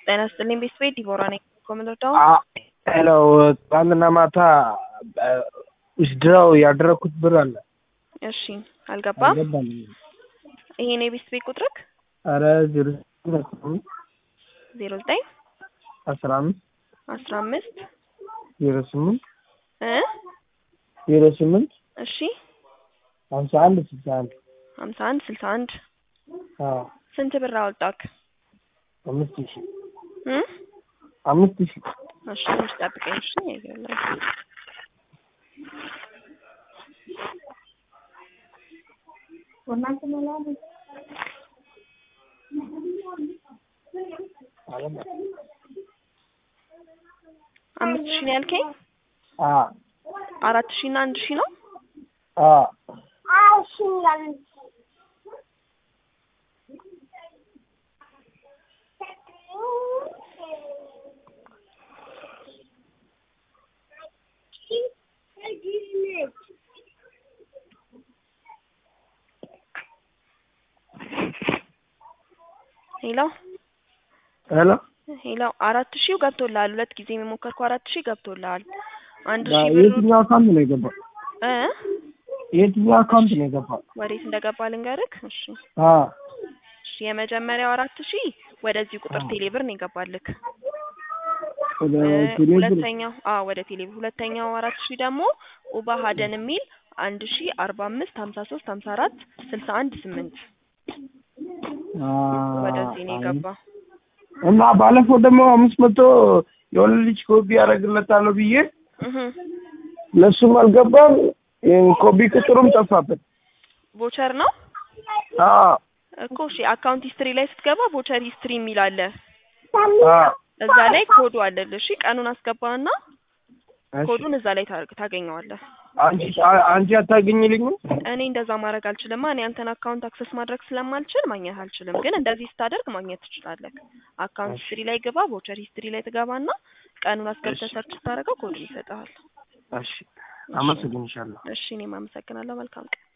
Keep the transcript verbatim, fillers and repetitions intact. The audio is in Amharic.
ጤና ይስጥልኝ ቤተሰብ ዲቦራ ነኝ ኮመንዶታው ሄሎ ባንና ማታ ውስድራው ያደረኩት ብር አለ እሺ አልገባም ይሄ ነው ቤተሰብ ቁጥርክ አረ ዜሮ ዘጠኝ አስራ አምስት አስራ አምስት ዜሮ ስምንት እ ዜሮ ስምንት እሺ ሃምሳ አንድ ስልሳ አንድ ሃምሳ አንድ ስልሳ አንድ አዎ ስንት ብር አወጣክ አምስት ሺህ እ አምስት ሺህ እሺ ትንሽ ጠብቀኝ እሺ ይገርላል ወናንተ መላል አምስት ሺህ ነው ያልከኝ አ አራት ሺህ እና አንድ ሺህ ነው አ አዎ እሺ ያለን ሄሎ ሄሎ ሄሎ አራት ሺህ ገብቶልሃል ሁለት ጊዜ የሞከርኩ አራት ሺህ ገብቶልሃል አንድ ሺህ ብር የትኛው አካውንት ነው የገባው እ የትኛው አካውንት ነው የገባው ወዴት እንደገባ ልንገርክ እሺ አ እሺ የመጀመሪያው አራት ሺህ ወደዚህ ቁጥር ቴሌብር ነው የገባልክ ወደ ቴሌብር ሁለተኛው አዎ ወደ ቴሌብር ሁለተኛው አራት ሺህ ደግሞ ኡባ ሀደን የሚል አንድ ሺህ አርባ አምስት ሃምሳ ሶስት ሃምሳ አራት ስልሳ አንድ ስምንት አ ወደዚህ ነው የገባው እና ባለፈው ደግሞ አምስት መቶ የሆነ ልጅ ኮፒ ያደርግለታል ብዬ እህ ለሱም አልገባም ኮፒ ቁጥሩም ጠፋበት ቮቸር ነው አዎ እኮ እሺ አካውንት ሂስትሪ ላይ ስትገባ ቮቸር ሂስትሪ የሚል አለ አዎ እዛ ላይ ኮዱ አለልህ እሺ ቀኑን አስገባና ኮዱን እዛ ላይ ታገኘዋለህ አንቺ አንቺ አታገኝልኝም እኔ እንደዛ ማድረግ አልችልም ማን ያንተን አካውንት አክሰስ ማድረግ ስለማልችል ማግኘት አልችልም ግን እንደዚህ ስታደርግ ማግኘት ትችላለህ አካውንት ሂስትሪ ላይ ግባ ቮቸር ሂስትሪ ላይ ትገባና ቀኑን አስገብተህ ሰርች ታደርገው ኮዱን ይሰጣል እሺ አመሰግንሻለሁ እሺ እኔም አመሰግናለሁ መልካም ቀን